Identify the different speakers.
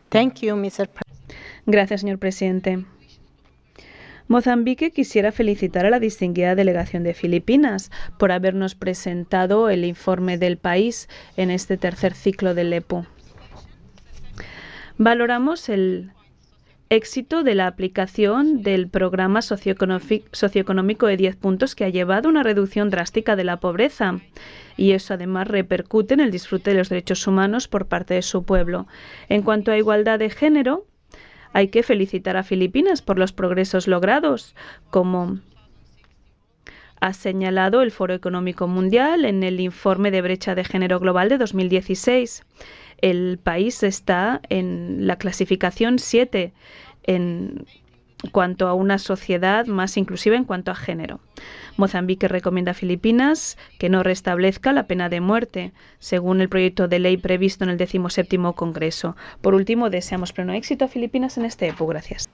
Speaker 1: Thank you, Mr.
Speaker 2: Gracias, señor presidente. Mozambique quisiera felicitar a la distinguida delegación de Filipinas por habernos presentado el informe del país en este tercer ciclo del EPU. Valoramos el éxito de la aplicación del programa socioeconómico de 10 puntos que ha llevado a una reducción drástica de la pobreza y eso además repercute en el disfrute de los derechos humanos por parte de su pueblo. En cuanto a igualdad de género, hay que felicitar a Filipinas por los progresos logrados, como ha señalado el Foro Económico Mundial en el informe de brecha de género global de 2016. El país está en la clasificación 7 en cuanto a una sociedad más inclusiva en cuanto a género. Mozambique recomienda a Filipinas que no restablezca la pena de muerte, según el proyecto de ley previsto en el 17º Congreso. Por último, deseamos pleno éxito a Filipinas en este EPU. Gracias.